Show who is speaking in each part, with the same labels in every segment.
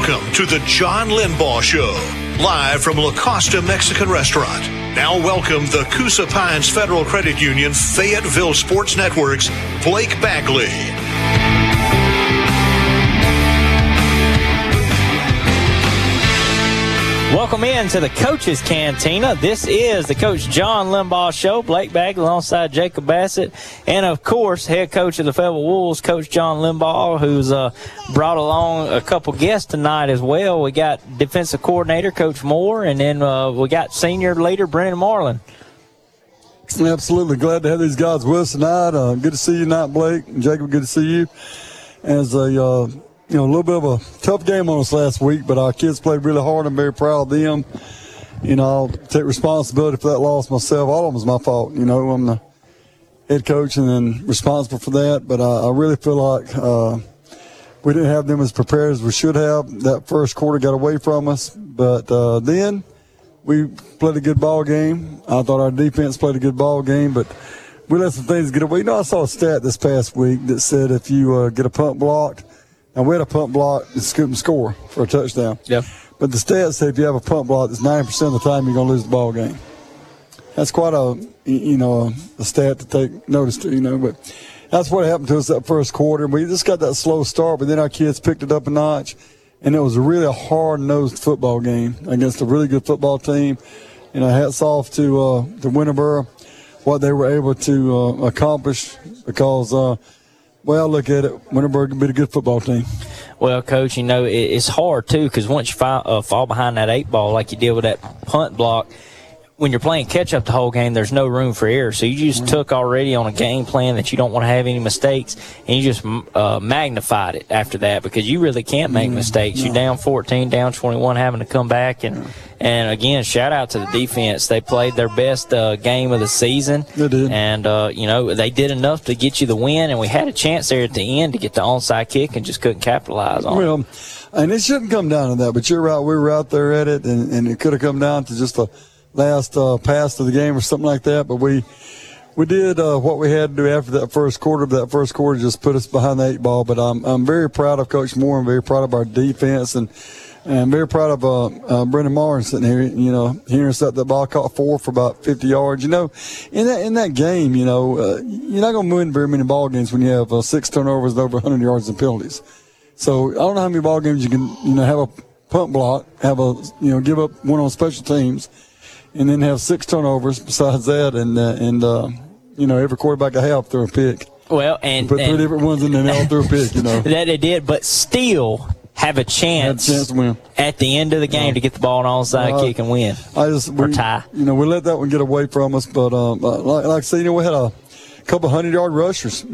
Speaker 1: Welcome to the John Limbaugh Show, live from La Costa Mexican Restaurant. Now welcome the Coosa Pines Federal Credit Union Fayetteville Sports Network's Blake Bagley.
Speaker 2: Welcome in to the Coach's Cantina. This is the Coach John Limbaugh Show. Blake Bagley alongside Jacob Bassett. And, of course, head coach of the Fayetteville Wolves, Coach John Limbaugh, who's brought along a couple guests tonight as well. We got defensive coordinator, Coach Moore, and then we got senior leader, Brennan Marlin.
Speaker 3: Absolutely. Glad to have these guys with us tonight. Good to see you tonight, Blake. And Jacob, good to see you. As a little bit of a tough game on us last week, but our kids played really hard. I'm very proud of them. I'll take responsibility for that loss myself. All of them was my fault. I'm the head coach and then responsible for that. But I really feel like we didn't have them as prepared as we should have. That first quarter got away from us. But then we played a good ball game. I thought our defense played a good ball game, but we let some things get away. I saw a stat this past week that said if you get a punt blocked, and we had a punt block and scoop and score for a touchdown.
Speaker 2: Yeah.
Speaker 3: But the stats say if you have a punt block, it's 90% of the time you're going to lose the ball game. That's quite a stat to take notice to, But that's what happened to us that first quarter. We just got that slow start, but then our kids picked it up a notch. And it was really a hard-nosed football game against a really good football team. Hats off to Winterboro, what they were able to accomplish because look at it. Winterboro can be a good football team.
Speaker 2: Well, Coach, it's hard, too, because once you fall behind that 8 ball like you did with that punt block, when you're playing catch-up the whole game, there's no room for error. So you just took already on a game plan that you don't want to have any mistakes, and you just magnified it after that because you really can't make mistakes. You're down 14, down 21, having to come back. And again, shout out to the defense. They played their best game of the season.
Speaker 3: They did.
Speaker 2: And, they did enough to get you the win, and we had a chance there at the end to get the onside kick and just couldn't capitalize on it.
Speaker 3: And it shouldn't come down to that, but you're right. We were out there at it, and it could have come down to just a last pass to the game or something like that, but we did what we had to do after that first quarter. But that first quarter just put us behind the 8 ball. But I'm very proud of Coach Moore. I'm very proud of our defense, and I'm very proud of Brendan Martin sitting here. He intercepted that ball, caught 4 for about 50 yards. In that game, you're not going to win very many ball games when you have 6 turnovers and over 100 yards and penalties. So I don't know how many ball games you can have a punt block, have give up one on special teams, and then have 6 turnovers besides that, and every quarterback I have threw a pick.
Speaker 2: Well, and
Speaker 3: put 3 different ones in there and all threw a pick,
Speaker 2: That they did, but still have a chance
Speaker 3: to win
Speaker 2: at the end of the game to get the ball on onside kick and win or tie.
Speaker 3: We let that one get away from us, but like I said, we had a couple 100-yard rushers.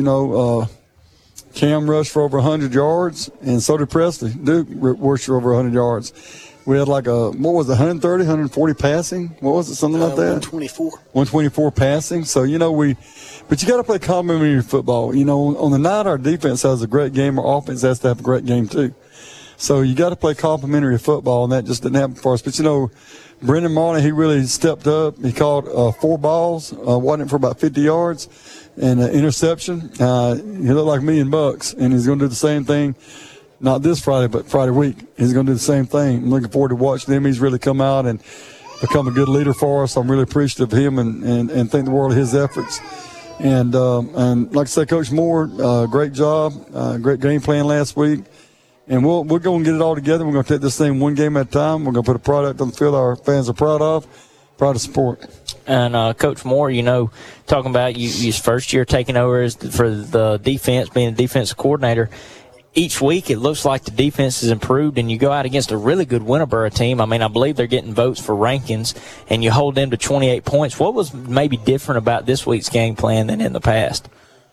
Speaker 3: Cam rushed for over 100 yards, and so did Presley. Duke rushed for over 100 yards. We had 130, 140 passing? What was it, something like that?
Speaker 4: 124.
Speaker 3: 124 passing. So, but you got to play complementary football. On the night our defense has a great game, our offense has to have a great game too. So you got to play complementary football, and that just didn't happen for us. But, Brendan Marlin, he really stepped up. He caught 4 balls, wasn't it, for about 50 yards, and an interception. He looked like $1,000,000, and he's going to do the same thing. Not this Friday, but Friday week. He's going to do the same thing. I'm looking forward to watching him. He's really come out and become a good leader for us. I'm really appreciative of him and think the world of his efforts. And like I said, Coach Moore, great job, great game plan last week. And we're going to get it all together. We're going to take this thing one game at a time. We're going to put a product on the field our fans are proud to support.
Speaker 2: And Coach Moore, talking about you first year taking over for the defense, being a defensive coordinator. Each week it looks like the defense has improved, and you go out against a really good Winterboro team. I believe they're getting votes for rankings, and you hold them to 28 points. What was maybe different about this week's game plan than in the past?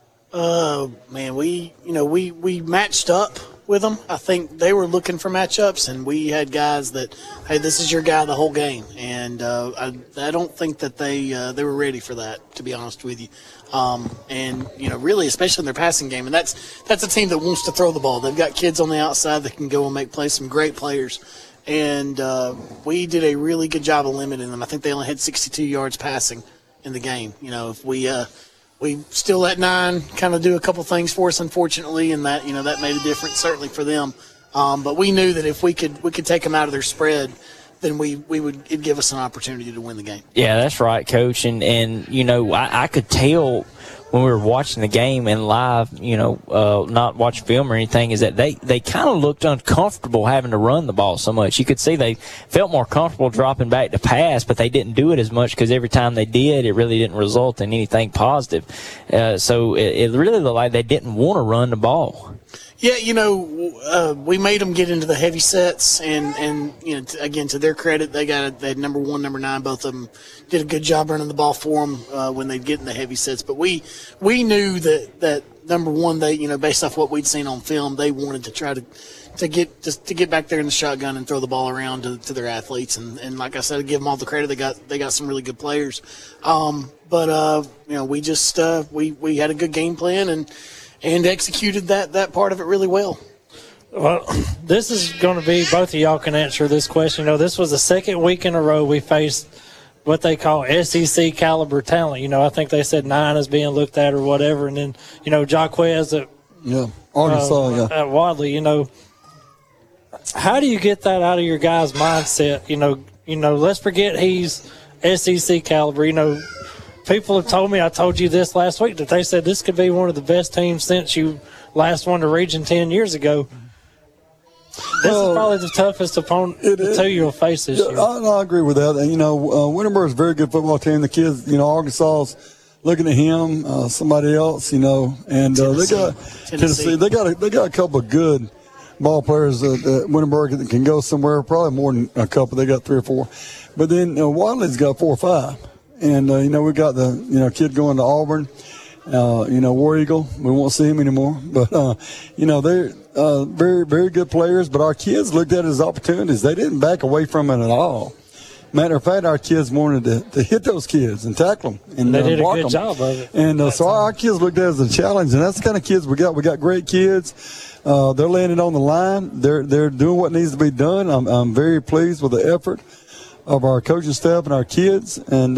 Speaker 4: We matched up with them. I think they were looking for matchups, and we had guys that, hey, this is your guy the whole game. And I don't think that they were ready for that, to be honest with you. Really, especially in their passing game. And that's a team that wants to throw the ball. They've got kids on the outside that can go and make plays, some great players. And we did a really good job of limiting them. I think they only had 62 yards passing in the game. If we still let 9 kind of do a couple things for us, unfortunately, and that made a difference certainly for them. But we knew that if we could take them out of their spread, then it'd give us an opportunity to win the game.
Speaker 2: Yeah, that's right, Coach. And I could tell when we were watching the game and live, not watch film or anything, is that they kind of looked uncomfortable having to run the ball so much. You could see they felt more comfortable dropping back to pass, but they didn't do it as much because every time they did, it really didn't result in anything positive. So it really looked like they didn't want to run the ball.
Speaker 4: Yeah, we made them get into the heavy sets, and again, to their credit, they had number 1, number 9, both of them did a good job running the ball for them when they get in the heavy sets. But we knew that number 1, they based off what we'd seen on film, they wanted to try to get back there in the shotgun and throw the ball around to their athletes, and like I said, I give them all the credit. They got some really good players, but we just we had a good game plan and executed that part of it really well.
Speaker 5: Well, this is going to be, both of y'all can answer this question. This was the second week in a row we faced what they call SEC caliber talent. I think they said 9 is being looked at or whatever. And then, Jaquez at
Speaker 3: Arkansas,
Speaker 5: at Wadley, how do you get that out of your guys' mindset? Let's forget he's SEC caliber. People have told me, I told you this last week, that they said this could be one of the best teams since you last won the region 10 years ago. This is probably the toughest opponent the two you'll face this year.
Speaker 3: I agree with that. Winterburg's a very good football team. The kids, Arkansas's looking at him, somebody else, and they got Tennessee. They got a couple of good ball players at Winterburg that can go somewhere. Probably more than a couple. They got 3 or 4, but then Wadley's got 4 or 5. And, we got the, kid going to Auburn, War Eagle. We won't see him anymore. But, they're very, very good players. But our kids looked at it as opportunities. They didn't back away from it at all. Matter of fact, our kids wanted to hit those kids and tackle them. And
Speaker 5: they did a good
Speaker 3: them.
Speaker 5: job of it.
Speaker 3: And so our kids looked at it as a challenge. And that's the kind of kids we got. We got great kids. They're laying it on the line. They're doing what needs to be done. I'm very pleased with the effort of our coaching staff and our kids, and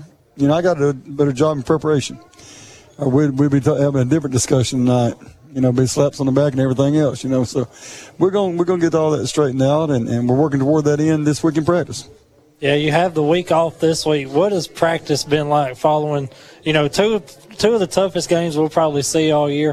Speaker 3: I got to do a better job in preparation. We'd be having a different discussion tonight. Be slaps on the back and everything else. So we're going to get all that straightened out, and we're working toward that end this week in practice.
Speaker 5: Yeah, you have the week off this week. What has practice been like following? Two of the toughest games we'll probably see all year.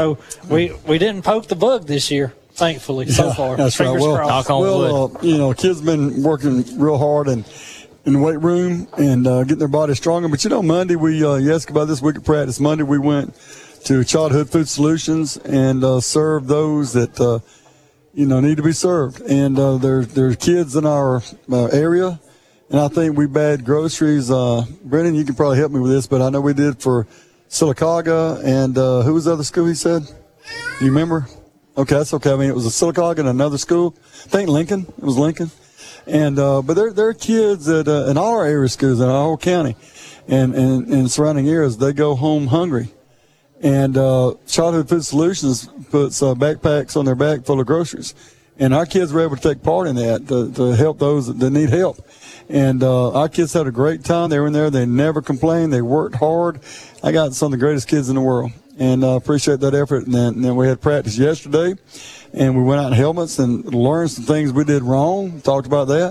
Speaker 5: We didn't poke the bug this year. Thankfully, so far.
Speaker 3: That's
Speaker 5: Fingers
Speaker 3: right.
Speaker 5: crossed.
Speaker 3: Kids been working real hard in the weight room and getting their body stronger. But Monday you asked about this week of practice. Monday we went to Childhood Food Solutions and served those that need to be served. And there's kids in our area, and I think we bagged groceries. Brendan, you can probably help me with this, but I know we did for Sylacauga and who was the other school? He said, you remember? Okay, that's okay. I mean, it was a Sylacauga and another school. I think Lincoln. It was Lincoln. And but there are kids that in all our area schools in our whole county and surrounding areas, they go home hungry. And Childhood Food Solutions puts backpacks on their back full of groceries. And our kids were able to take part in that to help those that need help. And our kids had a great time. They were in there. They never complained. They worked hard. I got some of the greatest kids in the world. And I appreciate that effort. And then we had practice yesterday, and we went out in helmets and learned some things we did wrong. Talked about that.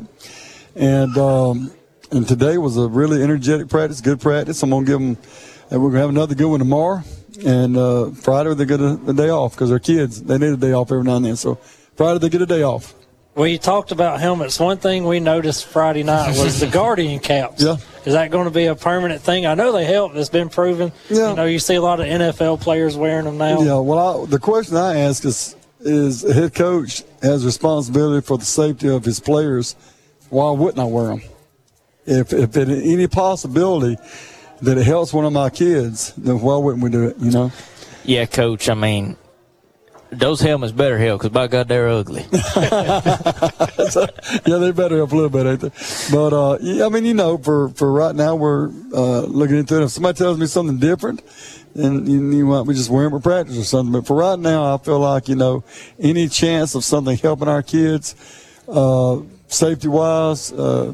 Speaker 3: And today was a really energetic practice, good practice. I'm going to give them, and we're going to have another good one tomorrow. And Friday they get a day off because they're kids. They need a day off every now and then. So Friday they get a day off.
Speaker 5: Well, you talked about helmets. One thing we noticed Friday night was the Guardian caps.
Speaker 3: Yeah.
Speaker 5: Is that going to be a permanent thing? I know they help. It's been proven.
Speaker 3: Yeah.
Speaker 5: You see a lot of NFL players wearing them now.
Speaker 3: Yeah. Well, the question I ask is the head coach has responsibility for the safety of his players. Why wouldn't I wear them? If it any possibility that it helps one of my kids, then why wouldn't we do it,
Speaker 2: Yeah, Coach, I mean, those helmets better help because, by God, they're ugly.
Speaker 3: Yeah, they better help a little bit, ain't they? But, I mean, for right now we're looking into it. If somebody tells me something different, then you might be just wearing them for practice or something. But for right now, I feel like, any chance of something helping our kids, safety-wise,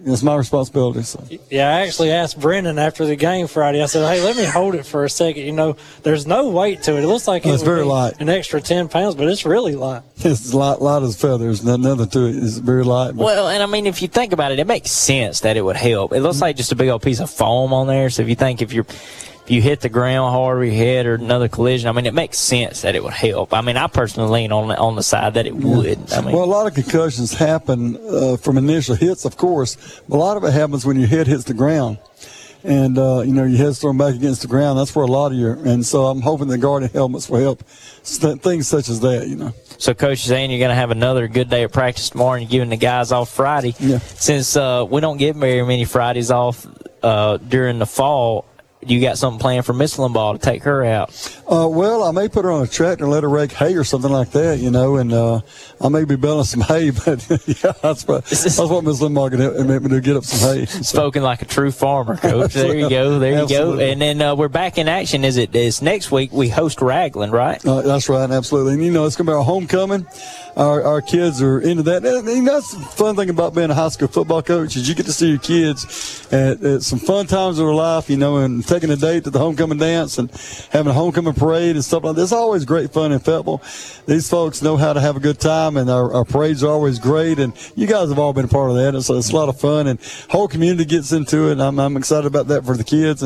Speaker 3: It's my responsibility. So.
Speaker 5: Yeah, I actually asked Brendan after the game Friday. I said, hey, let me hold it for a second. There's no weight to it. It looks like
Speaker 3: it's very light.
Speaker 5: An extra 10 pounds, but it's really light.
Speaker 3: It's light as feathers. Nothing to it. It's very light.
Speaker 2: Well, and I mean, if you think about it, it makes sense that it would help. It looks like just a big old piece of foam on there. So if you think if you hit the ground hard with your head or another collision, I mean, it makes sense that it would help. I mean, I personally lean on the side that it would. I mean,
Speaker 3: well, a lot of concussions happen from initial hits, of course, but a lot of it happens when your head hits the ground. And, your head's thrown back against the ground. That's where a lot of and so I'm hoping the Guardian helmets will help things such as that,
Speaker 2: So, Coach is saying you're going to have another good day of practice tomorrow and you're giving the guys off Friday.
Speaker 3: Yeah.
Speaker 2: Since we don't get very many Fridays off during the fall, you got something planned for Miss Limbaugh to take her out?
Speaker 3: Well, I may put her on a tractor and let her rake hay or something like that, and I may be baling some hay, but yeah, that's what Miss Limbaugh can make me do, get up some hay.
Speaker 2: Spoken like a true farmer, Coach. There you go. There you go. And then we're back in action. It's next week we host Ragland, right?
Speaker 3: That's right, absolutely. And, it's going to be our homecoming. Our kids are into that. And that's the fun thing about being a high school football coach is you get to see your kids at some fun times of their life, and taking a date to the homecoming dance and having a homecoming parade and stuff like that. It's always great fun in Fayetteville. These folks know how to have a good time, and our parades are always great. And you guys have all been a part of that. It's a lot of fun, and whole community gets into it. And I'm excited about that for the kids.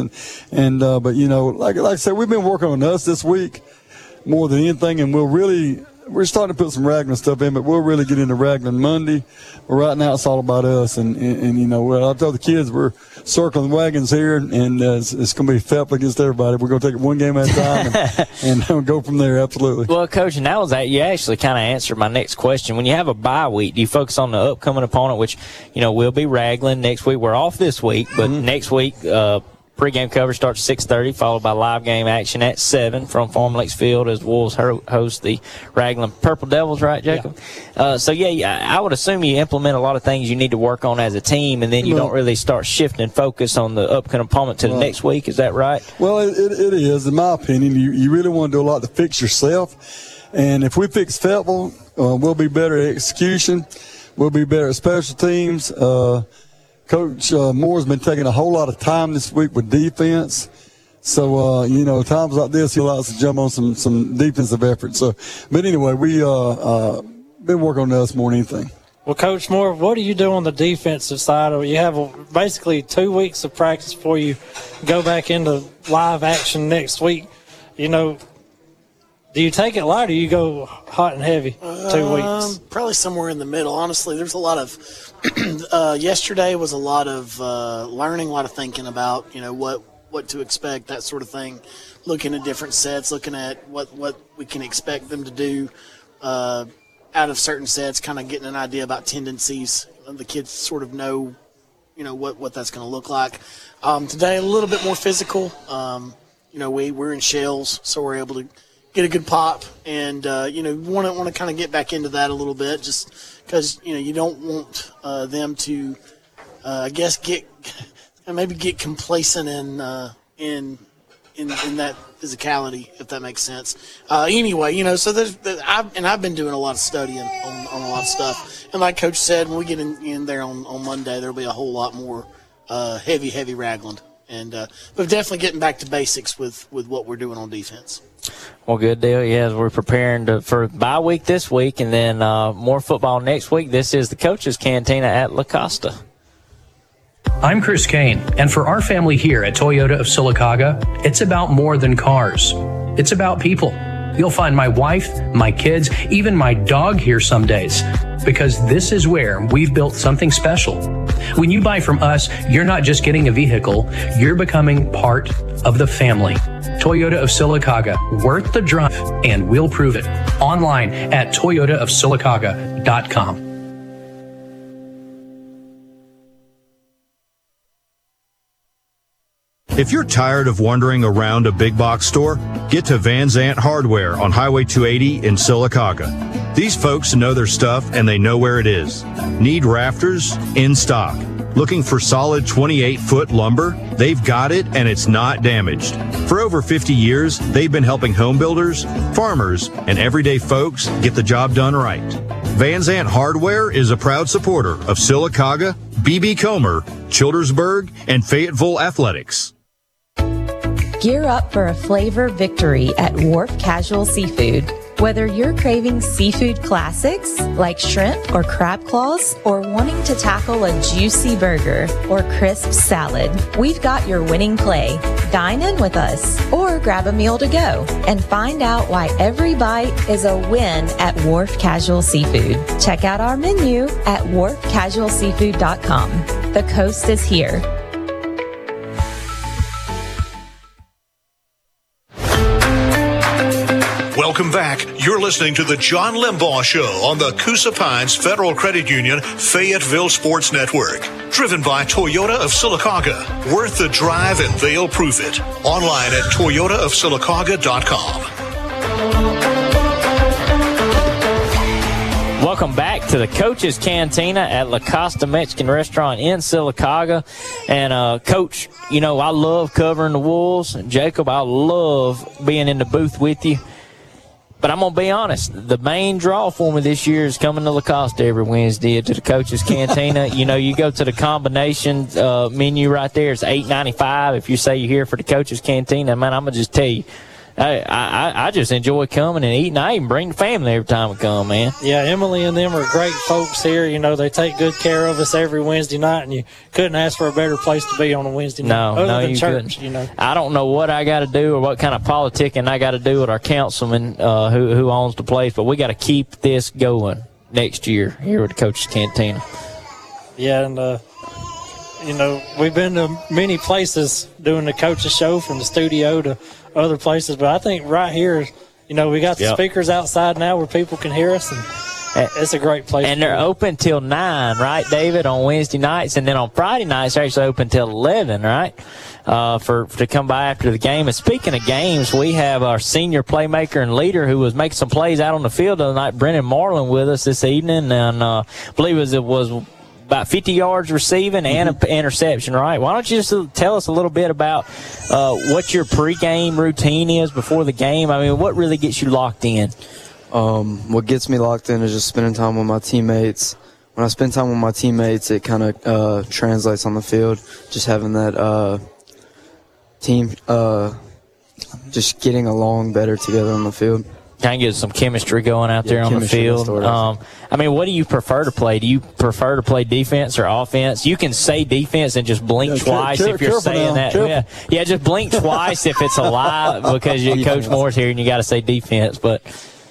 Speaker 3: But like I said, we've been working on us this week more than anything, and we're starting to put some Ragland stuff in, but we'll really get into Ragland Monday. But right now it's all about us. And I told the kids we're circling wagons here, and it's going to be Fayetteville against everybody. We're going to take it one game at a time and go from there, absolutely.
Speaker 2: Well, Coach, and that was that. You actually kind of answered my next question. When you have a bye week, do you focus on the upcoming opponent, which, will be Ragland next week? We're off this week, but next week, pregame coverage starts at 6:30, followed by live game action at 7 from Farm Lakes Field as Wolves host the Ragland Purple Devils, right, Jacob? Yeah. I would assume you implement a lot of things you need to work on as a team, and then you don't really start shifting focus on the upcoming opponent to the next week. Is that right?
Speaker 3: Well, it is, in my opinion. You really want to do a lot to fix yourself. And if we fix Fayetteville, we'll be better at execution. We'll be better at special teams. Coach Moore's been taking a whole lot of time this week with defense. So, times like this, he allows us to jump on some defensive effort. So, but anyway, we been working on us more than anything.
Speaker 5: Well, Coach Moore, what do you do on the defensive side? You have basically 2 weeks of practice before you go back into live action next week. Do you take it light or do you go hot and heavy 2 weeks?
Speaker 4: Probably somewhere in the middle. Honestly, there's a lot of yesterday was a lot of learning, a lot of thinking about, what to expect, that sort of thing, looking at different sets, looking at what we can expect them to do out of certain sets, kind of getting an idea about tendencies. The kids sort of know, what that's going to look like. Today, a little bit more physical. We're in shells, so we're able to get a good pop, and want to kind of get back into that a little bit, just because you don't want them to, get complacent in that physicality, if that makes sense. Anyway, so I've been doing a lot of studying on a lot of stuff, and like Coach said, when we get in there on Monday, there'll be a whole lot more heavy Ragland, and but definitely getting back to basics with what we're doing on defense.
Speaker 2: Well, good deal. Yeah, we're preparing for bye week this week, and then more football next week. This is the Coach's Cantina at La Costa.
Speaker 6: I'm Chris Kane, and for our family here at Toyota of Sylacauga, it's about more than cars. It's about people. You'll find my wife, my kids, even my dog here some days, because this is where we've built something special. When you buy from us, you're not just getting a vehicle, you're becoming part of the family. Toyota of Sylacauga, worth the drive, and we'll prove it. Online at toyotaofsylacauga.com.
Speaker 7: If you're tired of wandering around a big box store, get to Van Zant Hardware on Highway 280 in Sylacauga. These folks know their stuff and they know where it is. Need rafters? In stock. Looking for solid 28-foot lumber? They've got it and it's not damaged. For over 50 years, they've been helping home builders, farmers, and everyday folks get the job done right. Van Zant Hardware is a proud supporter of Sylacauga, B.B. Comer, Childersburg, and Fayetteville Athletics.
Speaker 8: Gear up for a flavor victory at Wharf Casual Seafood. Whether you're craving seafood classics like shrimp or crab claws, or wanting to tackle a juicy burger or crisp salad, we've got your winning play. Dine in with us or grab a meal to go and find out why every bite is a win at Wharf Casual Seafood. Check out our menu at wharfcasualseafood.com. The coast is here.
Speaker 1: Welcome back. You're listening to the John Limbaugh Show on the Coosa Pines Federal Credit Union Fayetteville Sports Network. Driven by Toyota of Sylacauga. Worth the drive and they'll prove it. Online at toyotaofsylacauga.com.
Speaker 2: Welcome back to the Coach's Cantina at La Costa Mexican Restaurant in Sylacauga. And, Coach, you know, I love covering the Wolves. Jacob, I love being in the booth with you. But I'm going to be honest, the main draw for me this year is coming to La Costa every Wednesday to the Coach's Cantina. You know, you go to the combination menu right there. It's $8.95 if you say you're here for the Coach's Cantina. Man, I'm going to just tell you, I just enjoy coming and eating. I even bring the family every time I come, man.
Speaker 5: Yeah, Emily and them are great folks here. You know, they take good care of us every Wednesday night, and you couldn't ask for a better place to be on a Wednesday night.
Speaker 2: No,
Speaker 5: other than
Speaker 2: you
Speaker 5: church,
Speaker 2: couldn't.
Speaker 5: you know.
Speaker 2: I don't know what I got to do or what kind of politicking I got to do with our councilman who owns the place, but we got to keep this going next year here at the Coach's Cantina.
Speaker 5: Yeah, and you know, we've been to many places doing the Coach's Show, from the studio to other places, but I think right here, you know, we got the speakers outside now where people can hear us, and it's a great place.
Speaker 2: And they're open till 9, right, David, on Wednesday nights, and then on Friday nights they're actually open till 11, right, to come by after the game. And speaking of games, we have our senior playmaker and leader who was making some plays out on the field the other night, Brennan Marlin, with us this evening, and I believe it was about 50 yards receiving and an interception, right? Why don't you just tell us a little bit about what your pregame routine is before the game? I mean, what really gets you locked in?
Speaker 9: What gets me locked in is just spending time with my teammates. When I spend time with my teammates, it kind of translates on the field. Just having that team, just getting along better together on the field.
Speaker 2: Kind of get some chemistry going out there on the field. I mean, what do you prefer to play? Do you prefer to play defense or offense? You can say defense and just blink twice if you're saying that. Yeah, just blink twice if it's a lie because Coach Moore's here and you got to say defense. But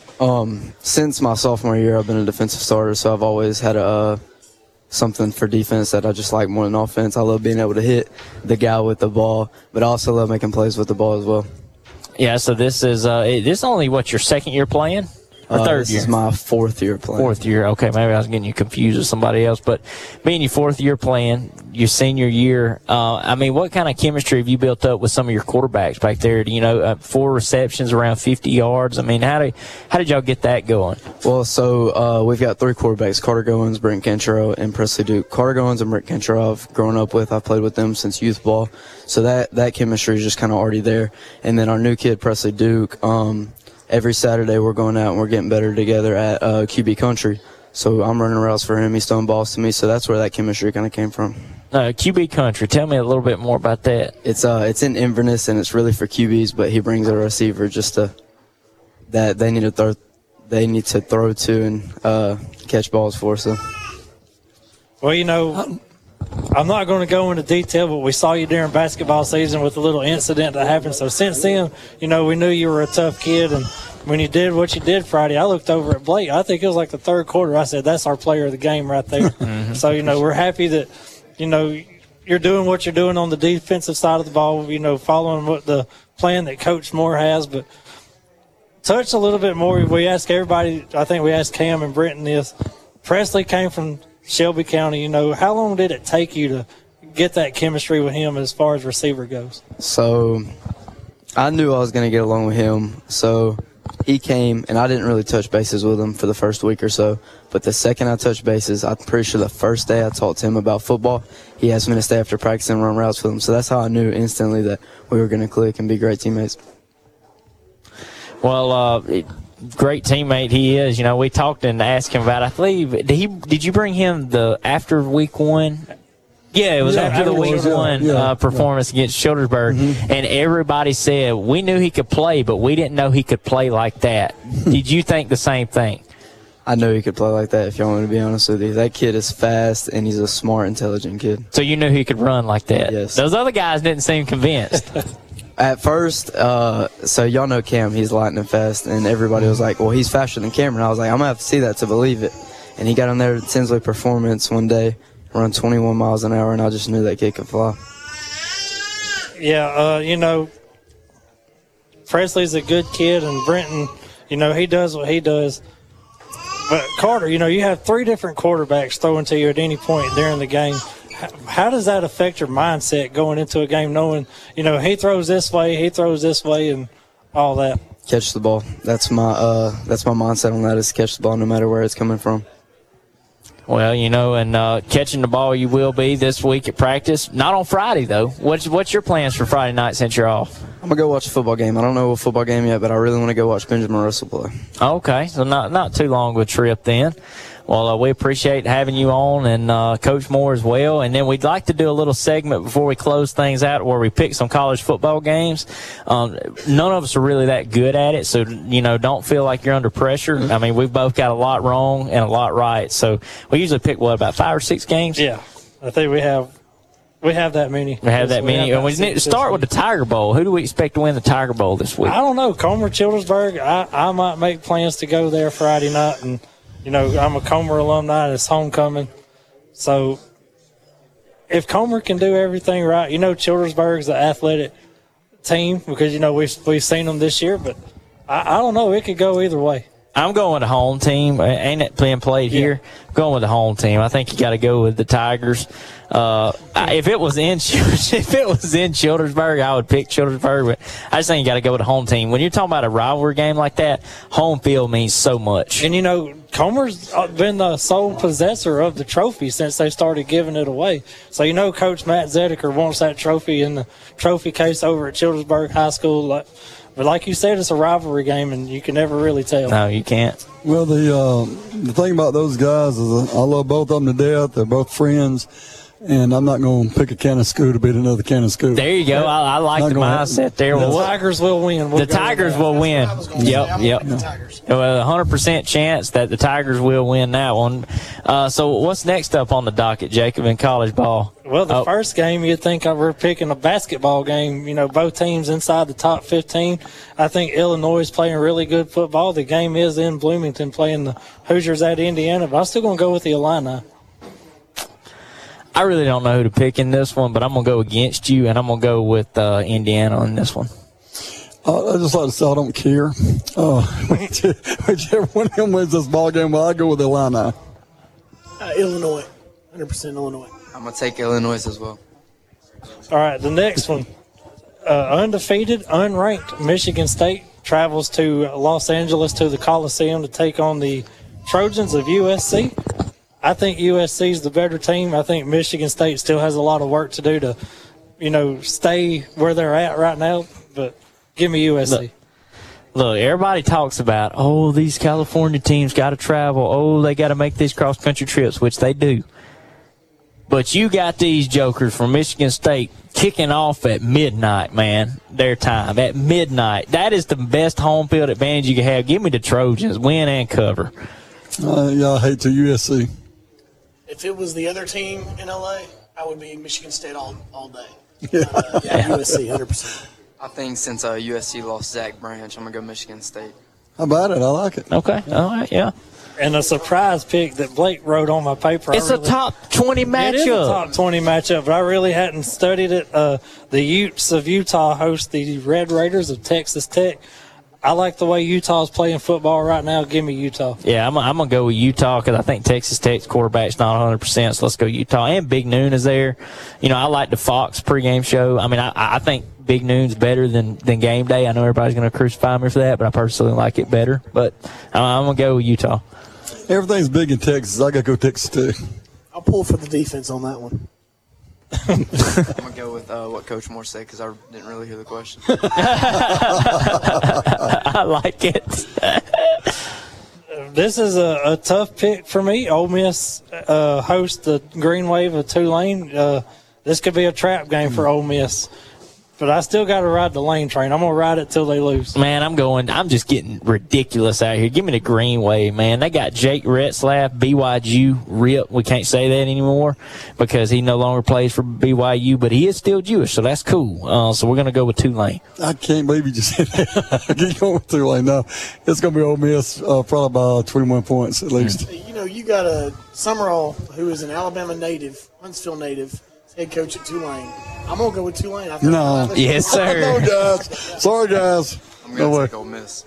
Speaker 9: since my sophomore year, I've been a defensive starter, so I've always had something for defense that I just like more than offense. I love being able to hit the guy with the ball, but I also love making plays with the ball as well.
Speaker 2: Yeah, so this is only what, your second year playing? Or third
Speaker 9: this
Speaker 2: year?
Speaker 9: This is my fourth year playing.
Speaker 2: Fourth year, okay. Maybe I was getting you confused with somebody else. But being your fourth year playing, your senior year, I mean, what kind of chemistry have you built up with some of your quarterbacks back there? You know, 4 receptions, around 50 yards. I mean, how did y'all get that going?
Speaker 9: Well, so we've got 3 quarterbacks, Carter Goins, Brent Cantrell, and Presley Duke. Carter Goins and Brent Cantrell I've grown up with. I've played with them since youth ball. So that chemistry is just kind of already there. And then our new kid, Presley Duke, every Saturday we're going out and we're getting better together at QB Country. So I'm running routes for him. He's throwing balls to me. So that's where that chemistry kind of came from.
Speaker 2: QB Country. Tell me a little bit more about that.
Speaker 9: It's in Inverness, and it's really for QBs, but he brings a receiver just that they need to throw to and catch balls for. So.
Speaker 5: Well, you know, I'm not going to go into detail, but we saw you during basketball season with a little incident that happened. So since then, you know, we knew you were a tough kid. And when you did what you did Friday, I looked over at Blake. I think it was like the third quarter. I said, that's our player of the game right there. So, you know, we're happy that, you know, you're doing what you're doing on the defensive side of the ball, you know, following what the plan that Coach Moore has. But touch a little bit more. We ask everybody, I think we asked Cam and Brenton this. Presley came from Shelby County. You know, how long did it take you to get that chemistry with him as far as receiver goes?
Speaker 9: So I knew I was going to get along with him. So he came, and I didn't really touch bases with him for the first week or so. But the second I touched bases, I'm pretty sure the first day I talked to him about football, he asked me to stay after practice and run routes with him. So that's how I knew instantly that we were going to click and be great teammates.
Speaker 2: Well, great teammate he is. You know, we talked and asked him about, I believe, did you bring him after week 1? Yeah, it was after the week
Speaker 3: afterwards,
Speaker 2: one performance against Childersburg, and everybody said we knew he could play, but we didn't know he could play like that. Did you think the same thing?
Speaker 9: I know he could play like that, if y'all want me to be honest with you. That kid is fast, and he's a smart, intelligent kid.
Speaker 2: So you knew he could run like that?
Speaker 9: Yes.
Speaker 2: Those other guys didn't seem convinced.
Speaker 9: At first, so y'all know Cam, he's lightning fast, and everybody was like, well, he's faster than Cameron. I was like, I'm going to have to see that to believe it. And he got on there at Tinsley Performance one day, run 21 miles an hour, and I just knew that kid could fly.
Speaker 5: Yeah, Presley's a good kid, and Brenton, he does what he does. But Carter, you have 3 different quarterbacks throwing to you at any point during the game. How does that affect your mindset going into a game, knowing, he throws this way, and all that?
Speaker 9: Catch the ball. That's my mindset on that, is catch the ball no matter where it's coming from.
Speaker 2: Well, and catching the ball you will be this week at practice. Not on Friday, though. What's your plans for Friday night since you're off?
Speaker 9: I'm going to go watch a football game. I don't know what football game yet, but I really want to go watch Benjamin Russell play.
Speaker 2: Okay, so not too long of a trip then. Well, we appreciate having you on, and Coach Moore as well. And then we'd like to do a little segment before we close things out where we pick some college football games. None of us are really that good at it, so, don't feel like you're under pressure. I mean, we've both got a lot wrong and a lot right. So we usually pick, about 5 or 6 games?
Speaker 5: Yeah, I think we have that many.
Speaker 2: We have that many. And we need to start with the Tiger Bowl. Who do we expect to win the Tiger Bowl this week?
Speaker 5: I don't know. Comer, Childersburg. I might make plans to go there Friday night, and I'm a Comer alumni, and it's homecoming. So if Comer can do everything right, Childersburg's an athletic team because, we've seen them this year. But I don't know. It could go either way.
Speaker 2: I'm going with the home team. Ain't it being played here? I'm going with the home team. I think you got to go with the Tigers. If it was in Childersburg, I would pick Childersburg. But I just think you got to go with the home team. When you're talking about a rivalry game like that, home field means so much.
Speaker 5: And Comer's been the sole possessor of the trophy since they started giving it away. So Coach Matt Zedeker wants that trophy in the trophy case over at Childersburg High School. But like you said, it's a rivalry game, and you can never really tell.
Speaker 2: No, you can't.
Speaker 3: Well, the thing about those guys is I love both of them to death. They're both friends, and I'm not going to pick a can of school to beat another can of school.
Speaker 2: There you go. I like the mindset there.
Speaker 5: The Tigers will win.
Speaker 2: The Tigers will win. Yep. Well, 100% chance that the Tigers will win that one. So what's next up on the docket, Jacob, in college ball?
Speaker 5: Well, the first game, you'd think we're picking a basketball game. Both teams inside the top 15. I think Illinois is playing really good football. The game is in Bloomington playing the Hoosiers at Indiana, but I'm still going to go with the Illini.
Speaker 2: I really don't know who to pick in this one, but I'm going to go against you, and I'm going to go with Indiana in this one.
Speaker 3: I just like to say I don't care. Whichever one of them wins this ball game, I go with Illini.
Speaker 4: Illinois. 100% Illinois.
Speaker 9: I'm going to take Illinois as well.
Speaker 5: All right, the next one. Undefeated, unranked Michigan State travels to Los Angeles to the Coliseum to take on the Trojans of USC. I think USC is the better team. I think Michigan State still has a lot of work to do to, stay where they're at right now. But give me USC.
Speaker 2: Look, everybody talks about, these California teams got to travel. They got to make these cross-country trips, which they do. But you got these jokers from Michigan State kicking off at midnight, man, their time, at midnight. That is the best home field advantage you can have. Give me the Trojans, win and cover.
Speaker 3: I hate to USC.
Speaker 4: If it was the other team in L.A., I would be Michigan State all day. USC, 100%.
Speaker 9: I think since USC lost Zach Branch, I'm going to go Michigan State.
Speaker 3: How about it? I like it.
Speaker 2: Okay. All right, yeah.
Speaker 5: And a surprise pick that Blake wrote on my paper.
Speaker 2: It's a top 20 matchup. It is a
Speaker 5: top 20 matchup, but I really hadn't studied it. The Utes of Utah host the Red Raiders of Texas Tech. I like the way Utah's playing football right now. Give me Utah.
Speaker 2: Yeah, I'm going to go with Utah because I think Texas Tech's quarterback's not 100%, so let's go Utah. And Big Noon is there. I like the Fox pregame show. I mean, I think Big Noon's better than game day. I know everybody's going to crucify me for that, but I personally like it better. But I'm going to go with Utah.
Speaker 3: Everything's big in Texas. I got to go Texas too.
Speaker 4: I'll pull for the defense on that one.
Speaker 9: I'm going to go with what Coach Moore said because I didn't really hear the question.
Speaker 2: I like it.
Speaker 5: This is a tough pick for me. Ole Miss hosts the Green Wave of Tulane. This could be a trap game for Ole Miss. But I still got to ride the Lane train. I'm going to ride it till they lose.
Speaker 2: Man, I'm just getting ridiculous out here. Give me the Green Wave, man. They got Jake Retzlaff, BYU, RIP. We can't say that anymore because he no longer plays for BYU, but he is still Jewish, so that's cool. So we're going to go with Tulane.
Speaker 3: I can't believe you just said that. Get going with Tulane. No, it's going to be Ole Miss probably by 21 points at least.
Speaker 4: You know, you got a Summerall who is an Alabama native, Huntsville native, head coach at Tulane. I'm going to go with Tulane.
Speaker 3: No.
Speaker 2: Yes, sir.
Speaker 3: No, guys. Sorry, guys.
Speaker 9: I'm going to take Ole Miss.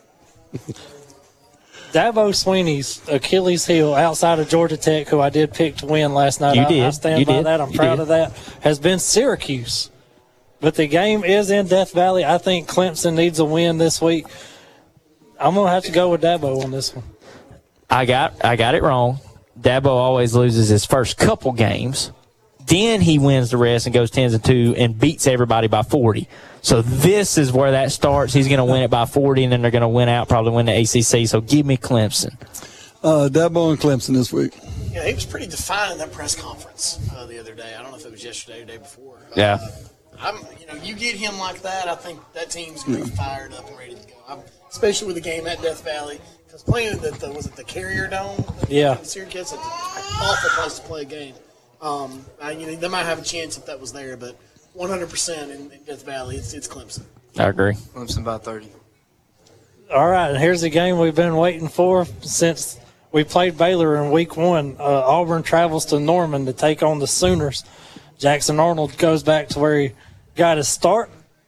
Speaker 5: Dabo Sweeney's Achilles heel outside of Georgia Tech, who I did pick to win last night.
Speaker 2: You did.
Speaker 5: I stand
Speaker 2: You
Speaker 5: by
Speaker 2: did.
Speaker 5: that. I'm
Speaker 2: You
Speaker 5: proud
Speaker 2: did.
Speaker 5: of that. Has been Syracuse. But the game is in Death Valley. I think Clemson needs a win this week. I'm going to have to go with Dabo on this one.
Speaker 2: I got it wrong. Dabo always loses his first couple games. Then he wins the rest and goes 10-2 and beats everybody by 40. So this is where that starts. He's going to win it by 40, and then they're going to win out, probably win the ACC. So give me Clemson.
Speaker 3: Dabo and Clemson this week.
Speaker 4: Yeah, he was pretty defiant in that press conference the other day. I don't know if it was yesterday or the day before.
Speaker 2: Yeah.
Speaker 4: You get him like that, I think that team's going to be fired up and ready to go. Especially with the game at Death Valley. Because playing at the Carrier Dome?
Speaker 5: Yeah.
Speaker 4: Syracuse, it's an awful place to play a game. They might have a chance if that was there, but 100% in Death Valley, it's Clemson.
Speaker 2: I agree.
Speaker 9: Clemson by 30.
Speaker 5: All right, and here's the game we've been waiting for since we played Baylor in week 1. Auburn travels to Norman to take on the Sooners. Jackson Arnold goes back to where he got his start.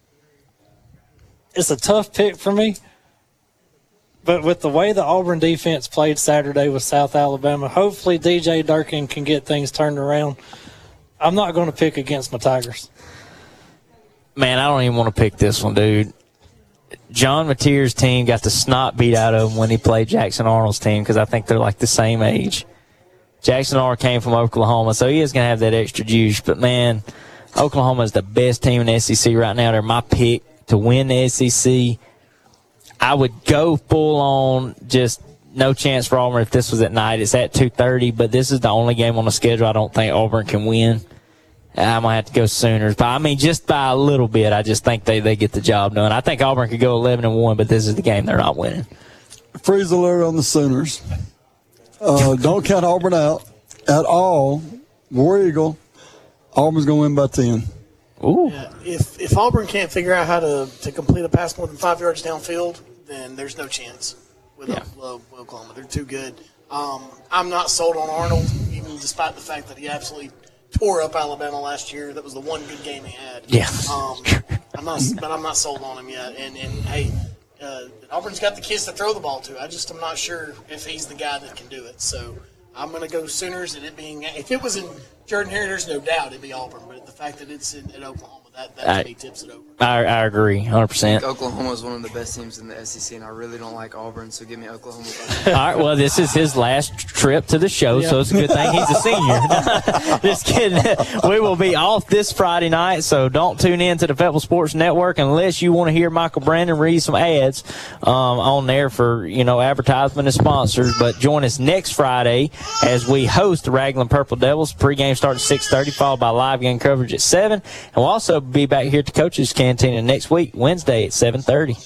Speaker 5: It's a tough pick for me. But with the way the Auburn defense played Saturday with South Alabama, hopefully DJ Durkin can get things turned around. I'm not going to pick against my Tigers.
Speaker 2: Man, I don't even want to pick this one, dude. John Mateer's team got the snot beat out of him when he played Jackson Arnold's team because I think they're like the same age. Jackson Arnold came from Oklahoma, so he is going to have that extra juice. But, man, Oklahoma is the best team in the SEC right now. They're my pick to win the SEC. I would go full on, just no chance for Auburn if this was at night. It's at 2:30, but this is the only game on the schedule I don't think Auburn can win. I'm going to have to go Sooners. But, just by a little bit, I just think they get the job done. I think Auburn could go 11-1, but this is the game they're not winning.
Speaker 3: Freeze alert on the Sooners. Don't count Auburn out at all. War Eagle. Auburn's going to win by 10.
Speaker 2: Ooh.
Speaker 4: Yeah, if Auburn can't figure out how to complete a pass more than 5 yards downfield, then there's no chance with Oklahoma. They're too good. I'm not sold on Arnold, even despite the fact that he absolutely tore up Alabama last year. That was the one good game he had.
Speaker 2: Yeah.
Speaker 4: I'm not sold on him yet. And hey, Auburn's got the kids to throw the ball to. I'm not sure if he's the guy that can do it. So I'm going to go Sooners. And if it was in Jordan Hare, there's no doubt it'd be Auburn. But the fact that it's in Oklahoma, that to me tips it over.
Speaker 2: I agree, 100%.
Speaker 9: Oklahoma is one of the best teams in the SEC, and I really don't like Auburn, so give me Oklahoma.
Speaker 2: All right, well, this is his last trip to the show, so it's a good thing he's a senior. Just kidding. We will be off this Friday night, so don't tune in to the Fayetteville Sports Network unless you want to hear Michael Brandon read some ads on there for, advertisement and sponsors. But join us next Friday as we host the Raglan Purple Devils. Pregame starts at 6:30, followed by live game coverage at 7. And we'll also be back here at the Coach's Cantina next week, Wednesday at 7:30.